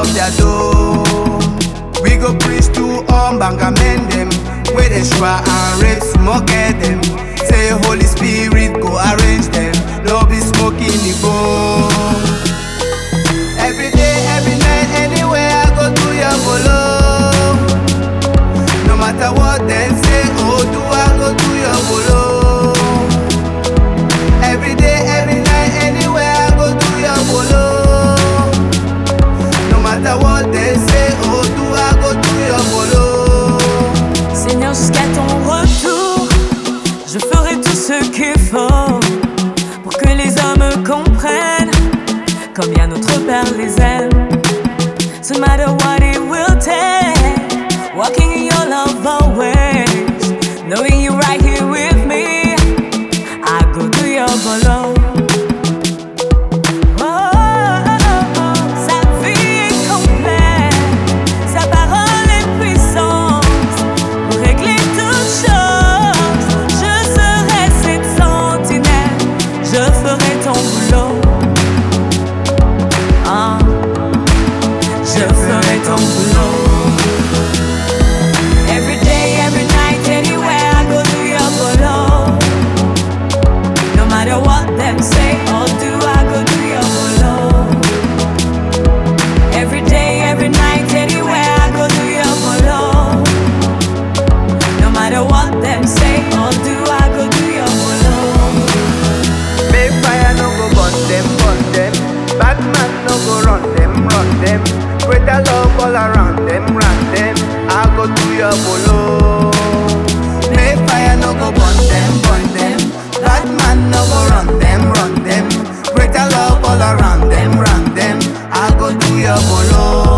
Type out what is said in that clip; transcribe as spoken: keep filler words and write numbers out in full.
of their door. We go preach to all banga men them, where they swear and rape smoke at them. Say Holy Spirit go arrange them, no be smoking the bone. Every day, every night, anywhere I go to your follow. No matter what them say, oh do I go to your follow. Every day, every night, anywhere I go to your follow. No matter what they say, oh do I go to your follow. Seigneur, jusqu'à ton retour, je ferai tout ce qu'il faut pour que les hommes comprennent combien notre Père les aime. So no matter what it will take, walking in your love always, knowing you right here with me, I go to your follow. Say, oh, do I go to your follow? Every day, every night, anywhere I go to your follow. No matter what them say, oh, do I go to your follow? Make fire no go burn them, burn them. Bad man no go run them, run them. Greater love all around them, round them. I go to your follow. Make fire no go burn them, burn them. Bad man no go run them, run them. Greater love all around them, round them. I go to your follow.